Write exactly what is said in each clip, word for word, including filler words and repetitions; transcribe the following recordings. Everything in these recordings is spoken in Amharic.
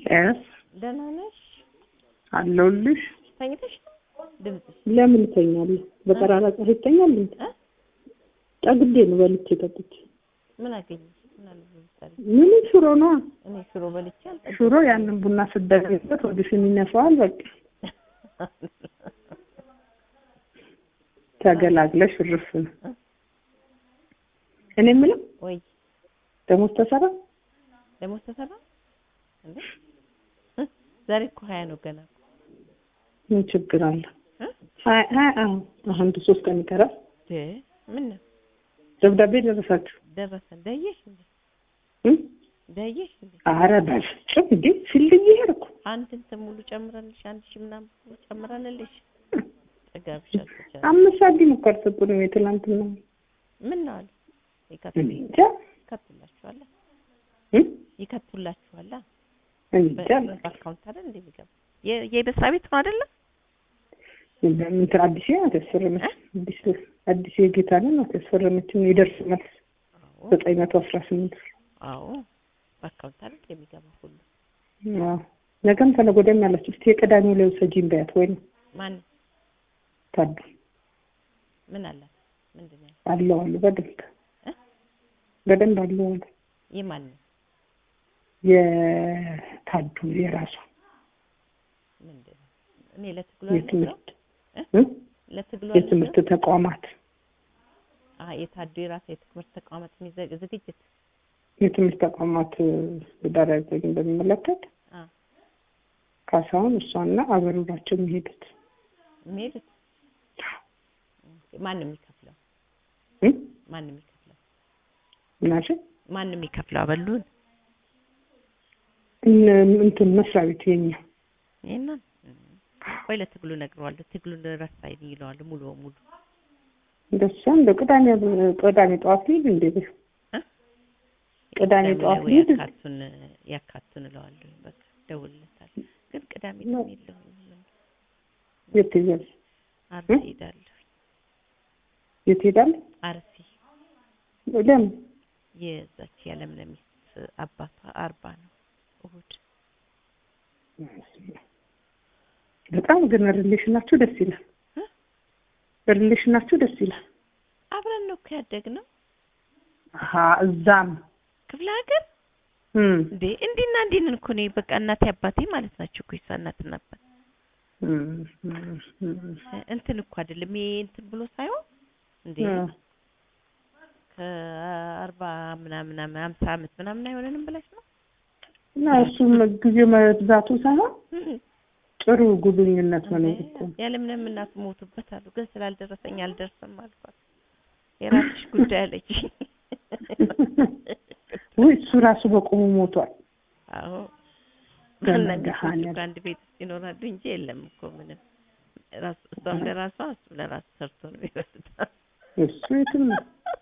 እስ ደህና ነሽ? አለሁልሽ። ተኝተሽ ድምጽሽ ለምን ተኛለሽ? በጠራራ ፀሐይ ተኛለሽ? ጠግቤ ነው በልቼ ጠጥቼ። ምን አገኘሽ? ምን አልበዛሽ? ምን ሽሮ ነው? እኔ ሽሮ በልቼ አልጠጣም። ሽሮ ያንን ቡና ስደረግበት ወዲሽን ይነሳዋል። በቃ ተገላግለሽ እርፍ ነው። እኔ የምለው ወይ ደሞዝ ተሰራ ደሞዝ ተሰራ እንዴ? ዛሬ እኮ ሀያ ነው ገና። ምን ችግር አለ? አይ አይ አሁን ሶስት ቀን ይቀራል። እ ምን ነው ደብዳቤ ደረሳችሁ? ደረሰ ደየሽ እንዴ? እ ደየሽ እንዴ? ኧረ በፍጹም እንዴ ሲልኝ ይሄድኩ አንድ እንትን ሙሉ ጨምረንልሽ አንድ ሺህ ምናምን ጨምረንልሽ ተጋብሻል። አምስት ሳንቲም እኮ አልሰጡንም የትላንትና። ምን ነው አለ እንጃ ይከቱላችኋል እ ይከቱላችኋል እንጃ በአካውንት አይደል እንዴ የሚገባ የበስራ ቤት ነው አይደለ? ምን አዲስ ነው ተፈረመች። አዲስ አዲስ የጌታ ነው ተፈረመች። ይደርስ መልስ ዘጠኝ መቶ አስራ ስምንት አዎ በአካውንት አይደል የሚገባ ሁሉ። አዎ ነገም ተነገ ወዲያም ያለችው እስቲ የቀዳሚው ላይ ሰጂን በያት ወይ ማን ታዱ ምን አላት? ምንድነው አለው አለ በደንብ በደንብ አለው። የማን የታዱ የራሷ ምንድነው? እኔ ለትግሉ የትምህርት እ ለትግሉ የትምህርት ተቋማት አይ የታዱ የራሷ የትምህርት ተቋማት ዝግጅት የትምህርት ተቋማት ዳይሬክተር በሚመለከት አ ካሳውን እሷና አበሩ ናቸው የሚሄዱት። የሚሄዱት ማን ነው የሚከፍለው? እ ማን ነው የሚከፍለው? ምናሽ ማን ነው የሚከፍለው? አበሉን እንትን መስሪያ ቤት የኛ የኛ ወይ ለትግሉ ነግረዋለሁ። ትግሉን ረሳይ ይለዋል ሙሉ ሙሉ እንደሱ እንደ ቅዳሜ ቅዳሜ ጠዋት ልጅ እንዴ እ ቅዳሜ ጠዋት ልጅ ያካቱን ያካቱን እለዋለሁ። በቃ ደውልለታለሁ። ግን ቅዳሜ ነው የሚለው የት ይዘል አርሲ ሄዳለሁ። የት ሄዳል? አርሲ ለምን? የዛች ያለምለም አባቷ አርባ ነው እሁድ። በጣም ግን ሪሌሽናችሁ ደስ ይላል። ሪሌሽናችሁ ደስ ይላል። አብረን ነው እኮ ያደግነው። አሃ እዛም ክፍለ ሀገር እም እንዴ እንዲና እንዲንን እኮ ነው በቃ እናቴ አባቴ ማለት ናቸው እኮ ይሳናት ነበር። እንትን እኮ አይደለም ይሄ እንትን ብሎ ሳይሆን እንዴ ከአርባ ምናምን ሃምሳ አመት ምናምን አይሆነንም ብለሽ ነው? እና እሱም ጊዜው መብዛቱ ሳይሆን ጥሩ ጉብኝነት ነው እኮ። ያለምንም እናት ሞቱበት አሉ። ግን ስላልደረሰኝ አልደርስም አልኳት። የራስሽ ጉዳይ አለች። ወይ እሱ ራሱ በቆሙ ሞቷል። አዎ ከነገሃን አንድ ቤት ይኖራሉ እንጂ የለም እኮ ምንም ራስ እሷም ለራሷ እሱም ለራሱ ሰርቶ ነው የሚወስደው። እሱ የትም ነው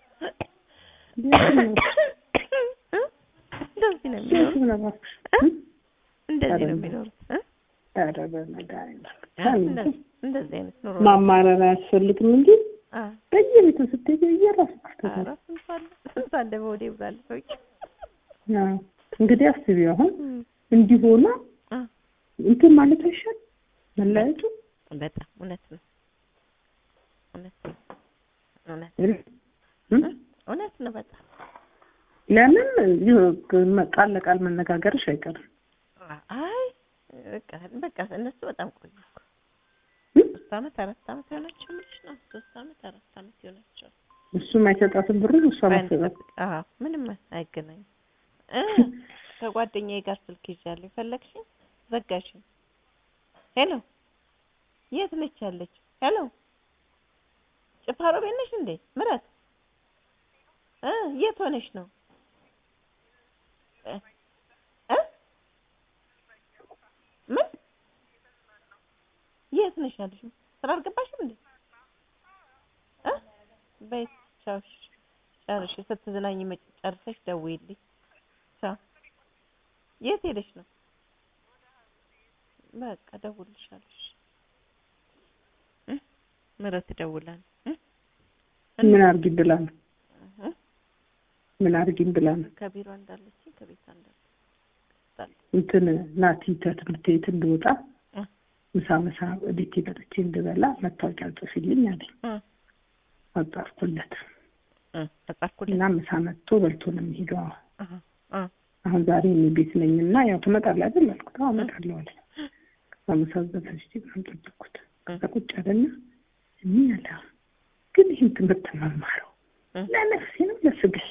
እንደዚህ ነው የሚኖሩት። እንደዚህ ነው የሚኖሩት። ኧረ በመድኃኒዓለም እንደዚህ አይነት ኑሮ ማማረር አያስፈልግም እንጂ በየቤቱ ስትሄጂ እየራስሽ ኧረ ስንት አለ በወዴ ብላል ሰዎች። አዎ እንግዲህ አስቢ አሁን እንዲህ ሆና እንትን ማለት አይሻል መለያየቱ? በጣም እውነት ነው እውነት ነው እውነት ነው በጣም ለምን ቃል ለቃል መነጋገርሽ አይቀርም። አይ በቃ በቃ እነሱ በጣም ቆዩ እኮ ሶስት አመት አራት አመት ሆናቸው ምንሽ ነው ሶስት አመት አራት አመት ሆናቸው። እሱም አይሰጣትም ብሩ እሷ ማሰጣት አዎ ምንም አይገናኝም። እ ከጓደኛዬ ጋር ስልክ ይዣለሁ ፈለግሽኝ ዘጋሽኝ። ሄሎ የት ነች ያለች? ሄሎ ጭፋሮ ቤት ነሽ እንዴ ምራት? እ የት ሆነሽ ነው? እ ምን የት ነሽ ያለሽ? ስራ አልገባሽም እንዴ? እ በይ ቻው ጨርሽ ስትዝናኝ መጨረስሽ ደውይልኝ። ቻው የት ሄደሽ ነው? በቃ ደውልልሻለሽ። እ ምረት ደውላል እ ምን አርጊ ብላ ነው? ምን አርጊ ብላ ነው? ከቢሮ እንዳለች ከቤት እንዳለች ይጣል እንትን ናቲ ትምህርት ቤት እንድወጣ ምሳ ምሳ ቤት ይመጣች እንድበላ መታወቂያ ጽፍልኝ አለኝ። አጣርኩለት አጣርኩለት እና ምሳ መጥቶ በልቶ ነው የሚሄደው። አሁን ዛሬ እኔ ቤት ነኝና ያው ትመጣለህ አይደል አልኩት። አዎ እመጣለሁ አለ። ከምሳ ዘፈሽቲ አንጠብቁት ከቁጭ አይደለ እኔ ያለ ግን ይሄን ትምህርት መማረው ለነፍሴ ነው ለስጋዬ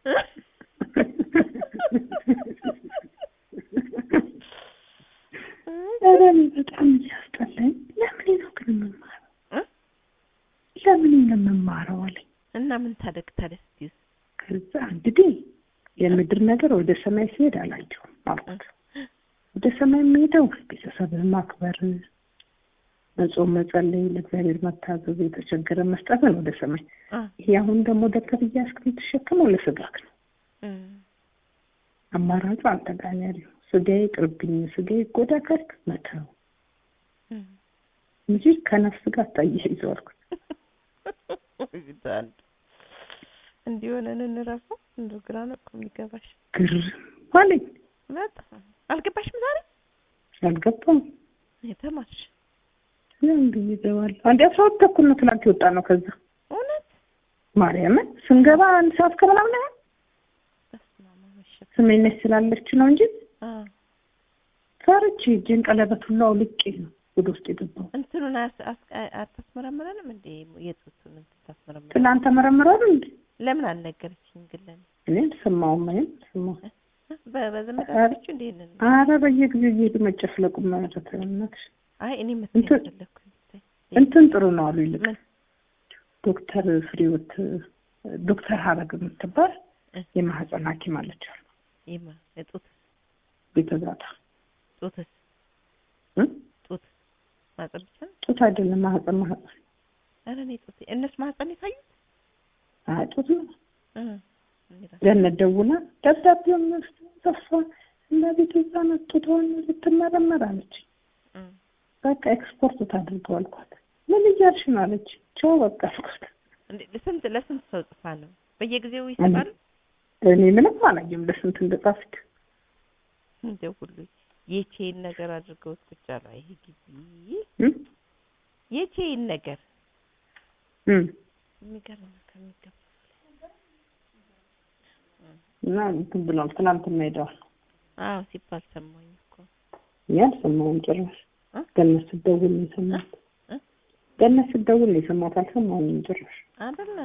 አረን በጣም ያስጠላኝ። ለምን ነው ግን መማረው ለምን ነው መማረው አለ። እና ምን ታደግ ታደስቲስ ከዛ እንግዲህ የምድር ነገር ወደ ሰማይ ሲሄድ አላየሁም አልኩት። ወደ ሰማይ የሚሄደው ቤተሰብን ማክበር፣ መጾም፣ መጸለይ፣ ለእግዚአብሔር መታዘዝ፣ የተቸገረ መስጠት ነው ወደ ሰማይ። ይሄ አሁን ደግሞ ደብተር እያስክ ተሸክመው ለስጋክ ነው። አማራጩ አንተ ጋር ነው ያለው። ስጋዬ ቅርብኝ፣ ስጋዬ ጎዳ ካልክ መተው እንጂ ከነፍስ ጋር ታያይዘው አልኩት። ይዛል እንዲሆነን እንራሱ እንዱ ግራ ነው የሚገባሽ ግር ማለት መጣ አልገባሽም ዛሬ አልገባም የተማርሽ እንዴ ይዘዋል አንዴ አስራ ተኩል ነው ትላንት ይወጣ ነው። ከዛ እውነት ማርያም ስንገባ አንድ ሰዓት ከበላም ነው ስሜነሽ ስላለች ነው እንጂ አ ፈርቼ ጅን ቀለበት ሁሉ አውልቄ ነው ወደ ውስጥ የገባው። እንትኑን አታስመረምረንም እንዴ የጡቱን እንትን ታስመረምረን ትላንት ተመረመረው እንዴ? ለምን አልነገርሽኝ ግን ለኔ እኔ ሰማው ማለት ሰማው በበዘመዳችሁ እንዴ ነን? አረ በየጊዜው እየሄዱ መጨፍለቁ ማለት ነው። አይ እኔ መተለኩኝ እንትን ጥሩ ነው አሉ ይልቅ ዶክተር ፍሬውት ዶክተር ሀረግ የምትባል የማህፀን ሐኪም አለች አሉ። ይማ የጡት ቤተዛታ ጡትስ እ ጡት ማህፀን ብቻ ጡት አይደለም ማህፀን ማህፀን አረ እኔ ጡት እነሱ ማህፀን ይታዩት አይ ጡት ነው እ ገነት ደውላ ደብዳቤው መስጠት ተፋ እና ቤተዛ መጥቶን ልትመረመር አለች። በቃ ኤክስፖርት ታድርገው አልኳት። ምን እያልሽ ነው አለች። ቻው በቃ አልኳት። እንዴ ለስንት ለስንት ሰው ጽፋ ነው በየጊዜው ይጽፋል? እኔ ምንም አላየም ለስንት እንደጻፍክ እንደው ሁሉ የቼን ነገር አድርገው ቁጭ አለ። ይሄ ግቢ እ የቼን ነገር እ የሚገርም ከሚገባ እና እንትን ብሏል። ትናንትና ሄደዋል። አዎ ሲባል ሰማኝ እኮ ያ ሰማኝ ጭራሽ ገነት ስትደውል ነው የሰማሁት። ገነት ስትደውል ነው የሰማሁት። አልሰማሁም ጭራሽ አይደለ።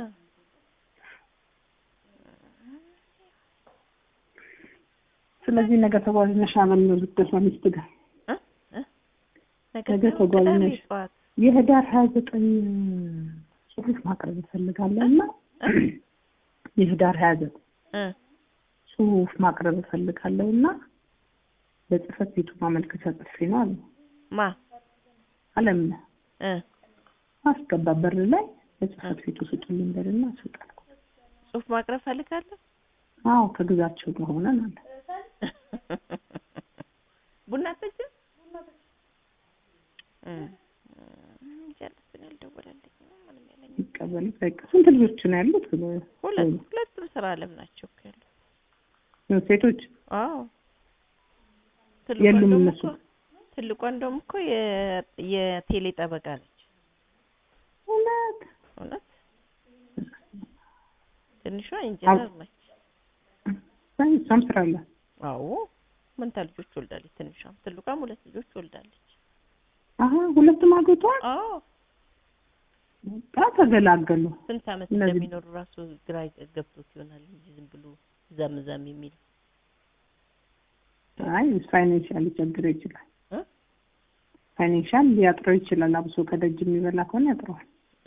ስለዚህ ነገ ተጓዥነሽ አመል ነው ልትደርሺ ሚስት ጋር እ እ ነገ ተጓዥነሽ የህዳር ሃያ ዘጠኝ ጽሑፍ ማቅረብ እፈልጋለሁና የህዳር ሃያ ዘጠኝ እ ጽሑፍ ማቅረብ እፈልጋለሁና በጽፈት ቤቱ ማመልከቻ ጽፌ ነው አለ። ማ አለም እ አስገባ በር ላይ በጽፈት ቤቱ ስጡልኝ በልና ስጣል። ጽሑፍ ማቅረብ ፈልጋለሁ። አዎ ከግዛቸው ጋር ሆነን አለ። ቡና ጠጭ እ ጀልስን ያልደወለልኝ ምንም ያለኝ ይቀበል በቃ ስንት ልጆች ነው ያሉት? ሁለት ሁለቱም ስራ አለም ናቸው እኮ ያሉት ነው ሴቶች። አዎ የሉም እነሱ። ትልቋ እንደውም እኮ የቴሌ ጠበቃ ነች። እውነት እውነት ትንሿ ኢንጂነር ነች። ሳይንስም ስራ አለ። አዎ መንታ ልጆች ወልዳለች። ትንሿም ትልቋም ሁለት ልጆች ወልዳለች። አሃ ሁለቱም አግብተዋል። አዎ ተገላገሉ። ስንት ዓመት እንደሚኖር ራሱ ግራ ገብቶት ይሆናል እንጂ ዝም ብሎ ዘምዘም የሚል አይ ፋይናንሻል ችግር ይችላል እ ፋይናንሻል ሊያጥረው ይችላል። አብሶ ከደጅ የሚበላ ከሆነ ያጥረዋል።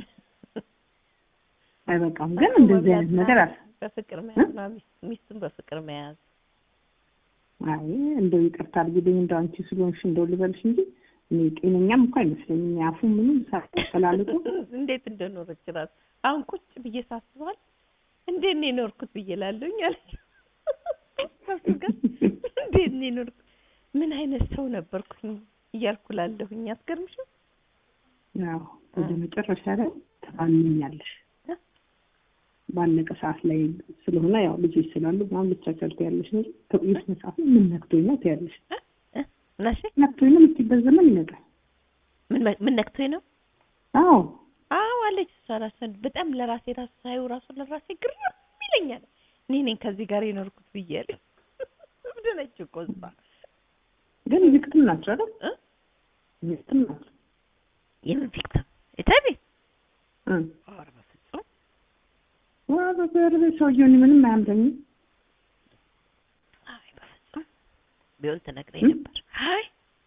አይበቃም ግን እንደዚህ አይነት ነገር አለ። በፍቅር መያዝ ነው ሚስቱን በፍቅር መያዝ። አይ እንደው ይቅርታ አድርጊልኝ እንደው አንቺ ስለሆንሽ እንደው ልበልሽ እንጂ እኔ ጤነኛም እንኳን አይመስለኝም። ያፉ ምንም ሳይተላልጡ እንዴት እንደኖረች ራስ አሁን ቁጭ ብዬ ሳስባል እንዴት ነው የኖርኩት ብዬ ላለኝ አለች። እንዴት ነው የኖርኩት ምን አይነት ሰው ነበርኩኝ እያልኩ ላለሁኝ አስገርምሽም። ያው ወደ መጨረሻ ላይ ተባልኛለሽ ባለቀ ሰዓት ላይ ስለሆነ ያው ልጆች ስላሉ ማን ልትቻቻልኩ ያለሽ ነው ተቆይስ መጽሐፍ ምን ነክቶኝ ነው ያለሽ ናሽ ነክቶኝ ነው የምትይበት ዘመን ይመጣል ምን ምን ነክቶኝ ነው አዎ አዎ አለች ሰራሰን በጣም ለራሴ ታሳዩ ራሱ ለራሴ ግርም ይለኛል እኔ ነኝ ከዚህ ጋር የኖርኩት ብዬሽ ምንድነች ቆስባ ግን ቪክቲም ናቸው አይደል እ ቪክቲም ናቸው የምን ቪክቲም እታቢ እ አረ በፍጹም ዋው በዘርበ ሰውዬው ምንም አያምረኝም አይ በፍጹም ቢሆን ተነግረኝ ነበር አይ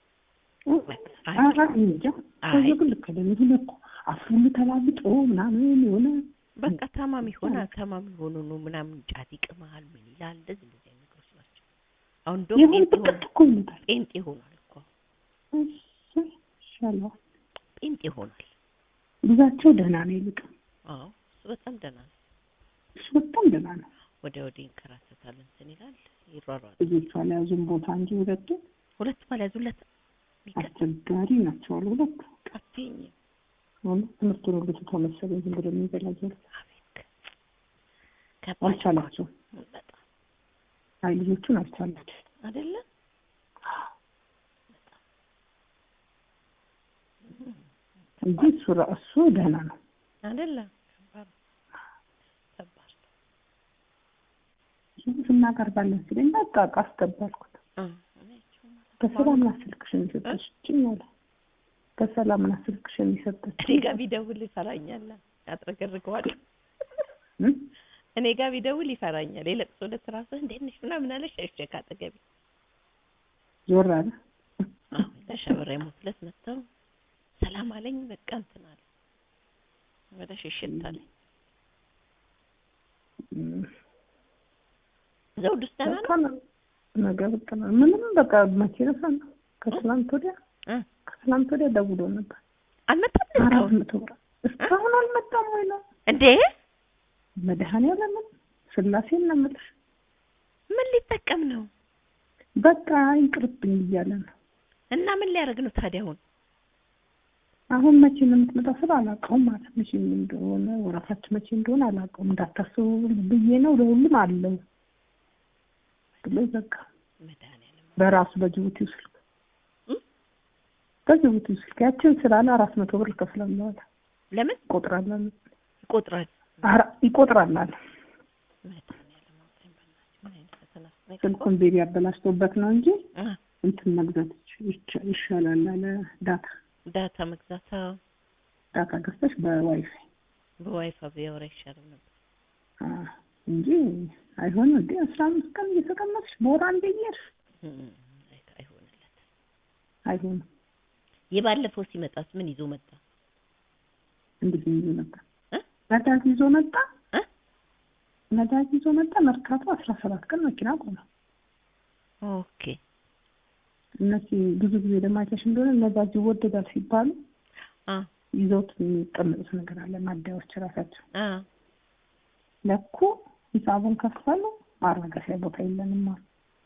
አራ እንጃ ከዚህ ልክ አይደለም ሁለኮ አፉን ተላልጦ ምናምን የሆነ በቃ ታማሚ ሆና ታማሚ ሆኖ ነው ምናምን ጫት ይቅማል ምን ይላል እንደዚህ እንደዚህ ነገሮች ናቸው አሁን ዶክተር ጴንጤ ሆኗል እኮ እሺ ሻላ ጴንጤ ሆኗል ልጃቸው ደህና ነው ይልቅ አዎ እሱ በጣም ደህና ነው እሱ በጣም ደህና ነው ወደ ወዲህ እንከራተታል እንትን ይላል ይሯሯል ልጆቿ ላይ ያዙን ቦታ እንጂ ሁለቱ ሁለት ባላዙለት አስቸጋሪ ናቸው ሁለት ቀጥኝ ነው ትምህርት ነው ልጅ ተመሰለኝ ዝም ብሎ የሚበላዘው አቤት አልቻላቸው በጣም አይ ልጆቹን አልቻላቸው አይደለ እንጂ ሱራ እሱ ደህና ነው አይደለ ከባድ ከባድ ስናገር ባለን ሲለኝ በቃ አስገባልኩት በሰላም ስልክሽን ሰጥሽኝ አለ በሰላም ስልክሽን ሰጥሽ እኔ ጋር ቢደውል ይፈራኛል ያጥረገርገዋል እኔ ጋር ቢደውል ይፈራኛል የለቅሶ ለትራስ እንዴት ነሽ ምናምን አለሽ እሺ ካጠገቢ ዞራለ ተሸበረ ሞትለት መጣው ሰላም አለኝ በቃ እንትን አለ ወደ ሽሽታለ ዘውድ ስተና ነው ነገር በቃ ምንም በቃ መቼረሳ ነው ከትላንት ወዲያ ከትላንት ወዲያ ደውሎ ነበር አልመጣም አራት መቶ ብር እስካሁን አልመጣም ወይ ነው እንዴ መድኃኒዓለም ስላሴን ለምልሽ ምን ሊጠቀም ነው በቃ ይቅርብኝ እያለ ነው እና ምን ሊያደርግ ነው ታዲያ አሁን አሁን መቼ ነው የምትመጣው ስላላቀው ማለት መቼ እንደሆነ ወራታችን መቼ እንደሆነ አላቀው እንዳታስቡ ብዬ ነው ለሁሉም አለው ለዘካ መድኃኒዓለም በራሱ በጅቡቲ ስልክ በጅቡቲ ስልክ ያችን ስላለ አራት መቶ ብር ከፍላለሁ ለምን ቆጥራለሁ ይቆጥራል አራ ይቆጥራል አለ መድኃኒዓለም አውጣኝ በእናትህ ምን አይነት ተናስተኝ ስልኩን ቤቢ ያበላሽቶበት ነው እንጂ እንትን መግዛት ይሻላል አለ ዳታ ዳታ መግዛት ዳታ ገዝተሽ በዋይፋይ በዋይፋይ ቢያወራ ይሻላል ነበር አ እንጂ አይሆንም እንዴ አስራ አምስት ቀን እየተቀመጥሽ በወር አንዴ ይርሽ አይሆንለት አይሆንም የባለፈው ሲመጣስ ምን ይዞ መጣ እንዴት ይዞ መጣ ነዳጅ ይዞ መጣ እ ነዳጅ ይዞ መጣ መርካቶ አስራ ሰባት ቀን መኪና ቆመ ኦኬ እነዚህ ብዙ ጊዜ ለማይተሽ እንደሆነ ነዳጅ ይወደዳል ሲባሉ አ ይዞት የሚቀመጡት ነገር አለ ማዳዎች ራሳቸው አ ለኩ ሂሳቡን ከፈሉ ማረጋገጫ ቦታ የለንም ማለት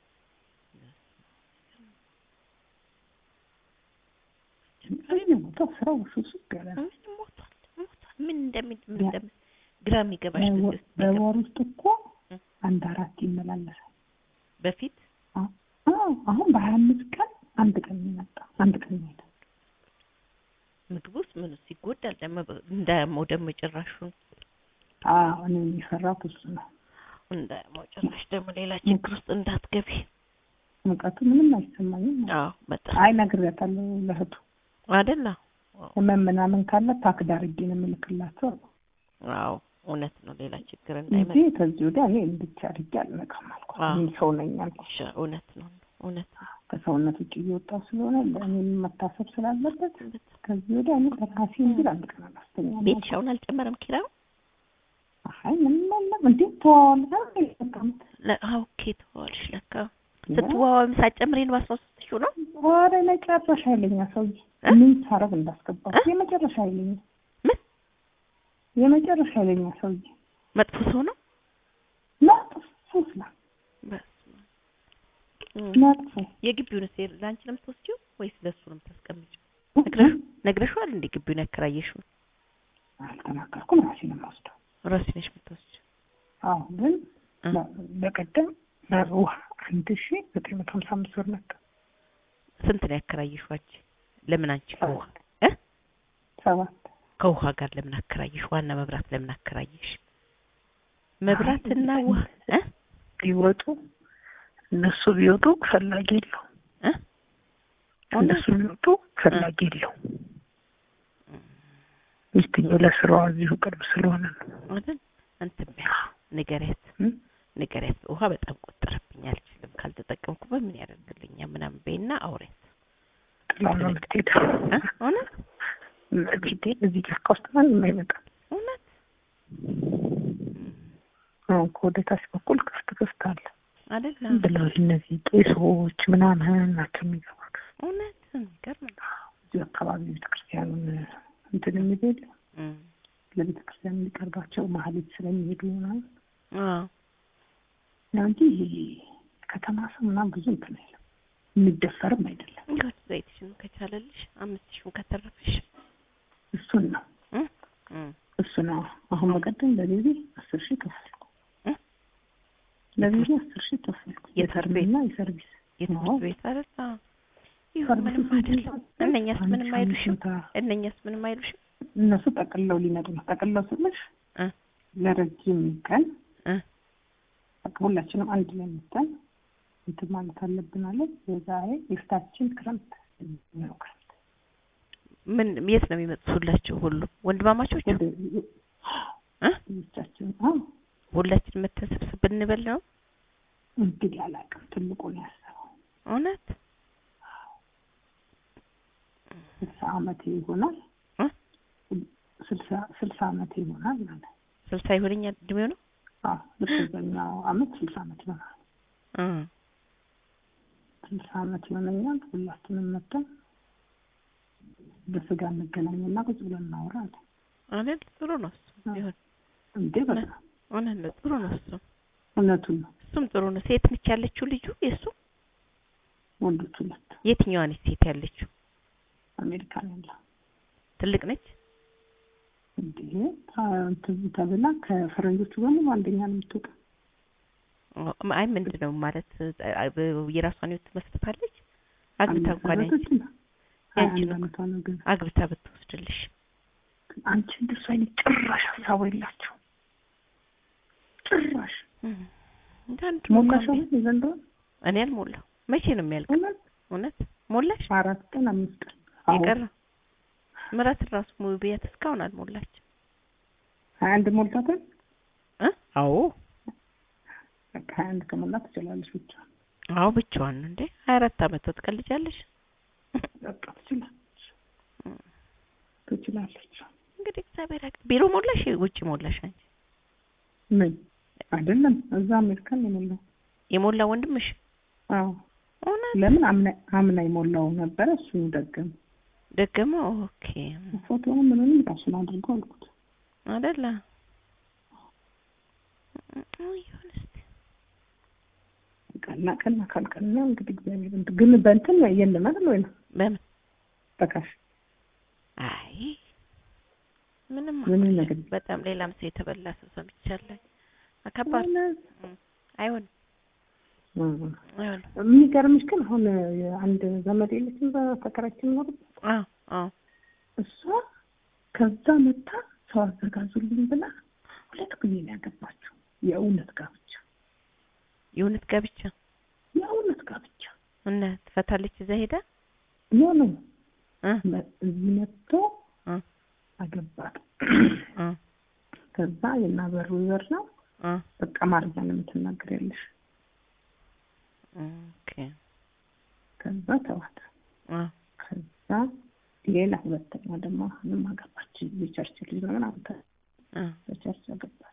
ነው ተስራው ሱስ ገለ ምን እንደምን እንደም ግራም ይገባሽ በወር ውስጥ እኮ አንድ አራት ይመላለሳል በፊት አዎ አሁን በሃያ አምስት ቀን አንድ ቀን ይመጣ አንድ ቀን ይመጣ ምግቡስ ምን ሲጎዳል ደም እንዳያመው ደም ጭራሹ አዎ እኔ ይፈራኩ እሱ ነው እንዳያመው ጭራሽ ደም ሌላ ችግር ውስጥ እንዳትገቢ ሙቀቱ ምንም አይሰማኝም አዎ በጣም አይ ነግሬያታለሁ ለህቱ አይደለ ለምን ካለ ታክዳርጊ ነው የምልክላቸው አዎ እውነት ነው ሌላ ችግር እንዳይመጣ እንዴ ከዚህ ወዲያ እኔ እንድቻርጊ አልነካም አልኩ እኔ ሰው ነኝ አልኩሽ እውነት ነው እውነት ከሰውነት ውጪ እየወጣሁ ስለሆነ ለእኔ መታሰብ ስላለበት ከዚህ ወዲያ እኔ ተራሴ እንጂ አንድ ቀን አላስተኛም ቤት ሻውን አልጨመረም ኪራው አይ ምን ማለት እንዴ ተዋል ኦኬ ተዋልሽ ለካ ስትዋው ሳጨምሪን ባሶስት ሺው ነው ወሬ ለጨረሻ አይለኛ ሰውዬ ምን ታረግ እንዳስገባው የመጨረሻ አይለኛ ምን የመጨረሻ አይለኛ ሰውዬ መጥፎ ሰው ነው መጥፎ ነው መጥፎ የግቢውን ሴር ላንቺ ነው የምትወስጂው ወይስ ለሱ ነው የምታስቀምጪው ነግረሽ ነግረሽዋል እንዴ ግቢውን ያከራየሽው አልተናገርኩም ራሴ ነው የምወስደው ራሴ ነሽ የምትወስጂው አዎ ግን በቀደም ውሃ አንድ ሺህ ዘጠኝ መቶ ሃምሳ አምስት ብር መጣ። ስንት ነው ያከራይሽዋች? ለምን አንቺ ከውሃ እ ሰባት ከውሃ ጋር ለምን አከራይሽ? ዋና መብራት ለምን አከራይሽ? መብራትና ውሃ እ ቢወጡ እነሱ ቢወጡ ፈላጊ የለው እ እነሱ ቢወጡ ፈላጊ የለው። ሚስትየው ለስራዋ እዚሁ ቅርብ ስለሆነ ነው አይደል? አንተ ንገሪያት ንገሪያት ውሃ በጣም ቆጠረብኝ አልችልም ካልተጠቀምኩ በምን ያደርግልኛል ምናምን በይና አውሪያት። ጥላው ልትሄድ እ እውነት እዚህ እዚህ ከውስጥ ምንም አይመጣም። እውነት አዎ ከወደታች በኩል ክፍት ክፍት አለ አይደል? ብለው እነዚህ ቄሶች ምናምን ናቸው የሚገቡት። እውነት ገርም ነው። እዚህ አካባቢ ቤተክርስቲያኑን እንትን የሚሄድ ለቤተክርስቲያን የሚቀርባቸው ማህሌት ስለሚሄዱ ነው። አዎ ነው እንጂ ከተማ ሰው ምናምን ብዙ እንትን አይልም። የሚደፈርም አይደለም። እንግዲህ ዘይትሽን ከቻለልሽ አምስት ሺህ ከተረፈሽ እሱን ነው እሱ ነው። አሁን በቀደም ለቤቢ አስር ሺህ ከፈልኩ ለቤቢ አስር ሺህ ከፈልኩ የሰርቪስና የሰርቪስ የትምህርት ቤት አይደል? ይሁን ምንም አይደለም። እነኛስ ምንም አይሉሽም? እነኛስ ምንም አይሉሽም? እነሱ ጠቅልለው ሊመጡ ነው። ጠቅልለው ስልሽ እ ለረጅም ቀን እ ሁላችንም አንድ ላይ መጥተን እንትን ማለት አለብን አለ። የዛሬ የፊታችን ክረምት ነው። ምን የት ነው የሚመጡላችሁ? ሁሉ ወንድማማቾች እ ልጆቻችን አዎ ሁላችን መተሰብሰብ ብንበል ነው እንግዲህ አላውቅም። ትልቁ ነው ያሰበው። እውነት ስልሳ ዓመት ይሆናል እ ስልሳ ስልሳ ዓመት ይሆናል ማለት ስልሳ ይሆነኛል እድሜው ነው። አዎ ለተኛው ዓመት ስልሳ ዓመት ይሆናል እ ስልሳ ዓመት ይሆነኛል። ሁላችንም መጥተን በስጋ እንገናኝና ቁጭ ብለን እናወራለን አይደል? ጥሩ ነው እሱ ይሁን እንዴ በቃ እውነት ነው። ጥሩ ነው እሱ እውነቱን ነው። እሱም ጥሩ ነው። ሴት ነች ያለችው ልጁ የሱ ወንዶች ሁለት። የትኛዋ ነች ሴት ያለችው? አሜሪካን ያለ ትልቅ ነች እንዴ? ተብላ ከፈረንጆቹ ጋር ነው አንደኛ ነው የምትወጣው። አይ ምንድነው ማለት የራሷን ህይወት መስርታለች። አግብታ እንኳን አንቺ አንቺ ነው አግብታ ብትወስድልሽ አንቺ እንደሱ አይነት ጭራሽ ሀሳቡ የላቸው ጭራሽ እንዳንዱ ሞላሻው ዘንድሮ እኔ አልሞላው። መቼ ነው የሚያልቀው? እውነት ሞላሽ? አራት ቀን አምስት ቀን ይቀር ምራት ራሱ ሙቢያት እስካሁን አልሞላችም። ሀያ አንድ ሞልታታል እ አዎ በቃ አንድ ከሞላ ትችላለሽ ብቻ። አዎ ብቻዋን እንዴ ሀያ አራት አመት ትቀልጃለሽ። በቃ ትችላለሽ ትችላለሽ። እንግዲህ እግዚአብሔር ያውቃል። ቢሮ ሞላሽ ውጪ ሞላሽ አንቺ? ምን አይደለም እዛ አሜሪካን ነው የሞላው። የሞላው ወንድምሽ? አዎ እውነት? ለምን አምና አምና የሞላው ነበር እሱ ደገም ደገመ። ኦኬ ፎቶውን ምንም ራሱን አድርጎ አልኩት አይደለ? ይሁንስ ቀና ቀና ካልቀና እንግዲህ እግዚአብሔር እንት ግን በእንትን የለም አይደል ወይ ነው? በምን በካሽ አይ ምንም ምንም ነገር በጣም ሌላም ሰው የተበላ ሰው ሰምቻለሁ። አከባድ አይሆን አይሆን የሚገርምሽ ግን አሁን አንድ ዘመድ የለችም በተከራችን ነው። አዎ አዎ እሷ ከዛ መጣ ሰው አዘጋጁልኝ ብላ ሁለት ጊዜ ነው ያገባችው። የእውነት ጋብቻ የእውነት ጋብቻ የእውነት ጋብቻ እና ትፈታለች እዛ ሄዳ ኖ ኖ እ መጥቶ እ አገባት እ ከዛ የናበሩ ይወር ነው እ በቃ ማርጃ ነው የምትናገሪያለሽ። ኦኬ ከዛ ተዋት እ ከዛ ሌላ ሁለተኛ ደግሞ ምንም አገባች። የቸርች ልጅ ነው አንተ እ በቸርች አገባች።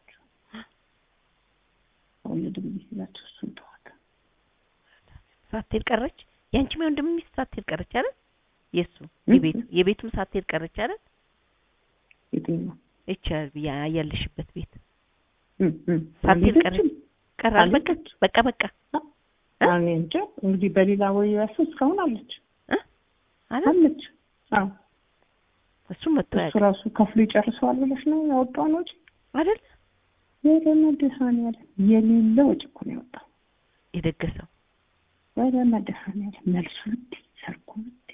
ወለድ ቢዚ ሲላችሁ እሱን ተዋት። ሳትሄድ ቀረች። ያንቺም ወንድም ሚስት ሳትሄድ ቀረች አይደል? የሱ የቤት የቤቱም ሳትሄድ ቀረች አይደል? የትኛው እቻ ያ ያለሽበት ቤት እም እም ሳትሄድ ቀረች ቀራል። በቃ በቃ በቃ አኔ እንጃ እንግዲህ በሌላ ወይ ያሱ እስካሁን አለች እ አለች። አዎ እሱ መጥቶ እሱ ራሱ ከፍሎ ይጨርሰዋል ብለሽ ነው ያወጣው ነው አይደል? ወረመድኃኒዓለም የሌለ ወጪ እኮ ነው ያወጣው የደገሰው። ወረመድኃኒዓለም መልሱ ውድ ሰርጉ ውድ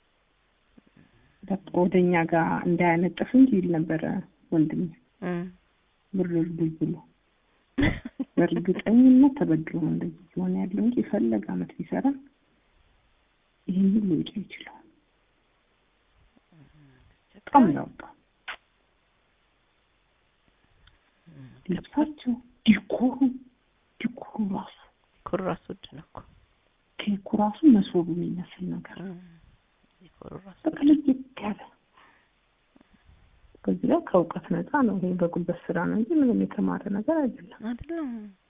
ወደኛ ጋር እንዳያነጥፍ እንጂ ይል ነበረ ወንድም ብሩል ብሎ በእርግጠኝነት ተበድሮ እንደዚህ ሆነ ያለው እንጂ ፈለገ አመት ቢሰራ ይሄን ሁሉ ወጪ ይችላል። በጣም ነው ልብሳቸው ዲኮሩ ዲኮሩ ራሱ ዲኮሩ ራሱ ውድ ነው እኮ ኬኩ ራሱ መስወቡ የሚመስል ነገር ዲኮሩ ራሱ በቀለጅ ያለ ከዚህ ላይ ከእውቀት ነፃ ነው። ይሄ በጉልበት ስራ ነው እንጂ ምንም የተማረ ነገር አይደለም አይደለም።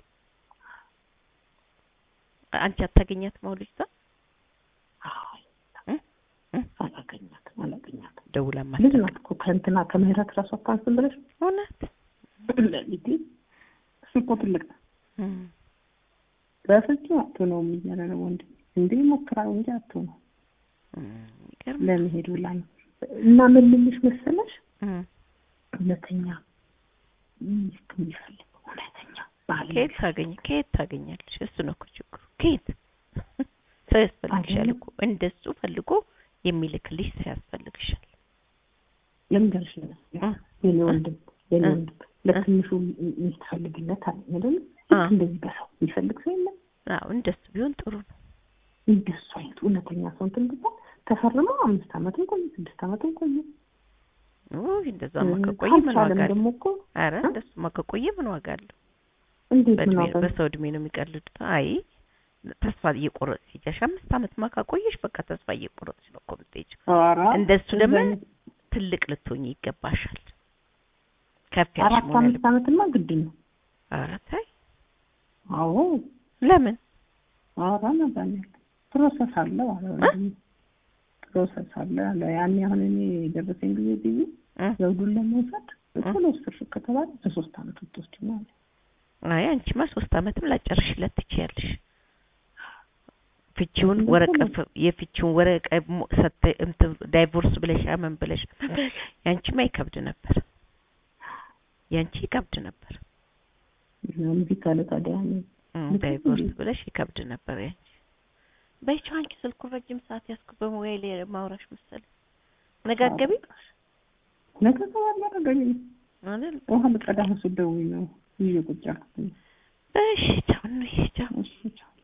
አንቺ አታገኛት ማውልጅታ? አይ አላገኛት አላገኛት ደውላ ማለት ነው እኮ ከእንትና ከምህረት ራሱ አታንስም ብለሽ እውነት ለሊቲ እኮ ትልቅ እም በፍጹም አትሆነውም እያለ ነው ወንድ እንዴ ሞክራው እንጂ አትሆነው እም ለመሄድ ብላ ነው እና ምን ልልሽ መሰለሽ እም ሁለተኛ ሚስት የሚፈልግ ሁለተኛ ባል ከየት ታገኝ ከየት ታገኛለሽ? እሱ ነው እኮ ችግሩ። ከየት ሰው ያስፈልግሻል እኮ እንደሱ ፈልጎ የሚልክልሽ ሰው ያስፈልግሻል። ለምንድነሽ ነው የኔ ወንድም የኔ ወንድም ለትንሹ ሚስት ፈልግለት አለ አይደል? እንደዚህ በሰው የሚፈልግ ሰው የለም። አዎ እንደሱ ቢሆን ጥሩ ነው። እንደሱ አይነት እውነተኛ ሰው እንትን ቢባል ተፈርመው አምስት አመትም ቆይ ስድስት አመትም ቆይ ኦ እንደዛ ማከቆይ ምን ዋጋ አለው? አረ እንደሱ ማከቆይ ምን ዋጋ አለው? እንዴት ነው በሰው እድሜ ነው የሚቀልዱት? አይ ተስፋ እየቆረጥሽ ሲጃሽ አምስት አመት ማካቆይሽ በቃ ተስፋ እየቆረጥሽ ነው እኮ የምትሄጂው። እንደሱ ደግሞ ትልቅ ልትሆኚ ይገባሻል። ከፍ ያልሽ ማለት አምስት አመትማ ግድ ነው። ኧረ ተይ። አዎ ለምን? አራ ነበር ፕሮሰስ አለው አሁን ፕሮሰስ አለ ያኔ አሁን እኔ ደረሰኝ ጊዜ ቢዚ ዘውዱን ለመውሰድ ፕሮሰስ ከተባለ በሶስት አመት ውስጥ ነው። አይ አንቺማ ሶስት አመትም ላጨርሽለት ትችያለሽ። ፍቺውን ወረቀት የፍቺውን ወረቀት ሰተ እንትን ዳይቮርስ ብለሽ አመን ብለሽ ያንቺማ ይከብድ ነበር። ያንቺ ይከብድ ነበር። እንዴ ካለ ታዲያ ዳይቮርስ ብለሽ ይከብድ ነበር ያንቺ። በይቻው አንቺ ስልኩ ረጅም ሰዓት ያስኩ በሞባይል ማውራሽ መሰለ ነጋገቢ ነገገባ ያደረገኝ አይደል? ወሃ በቀዳህ ሰደውኝ ነው ይየቁጫ እሺ ቻው ነው እሺ ቻው እሺ ቻው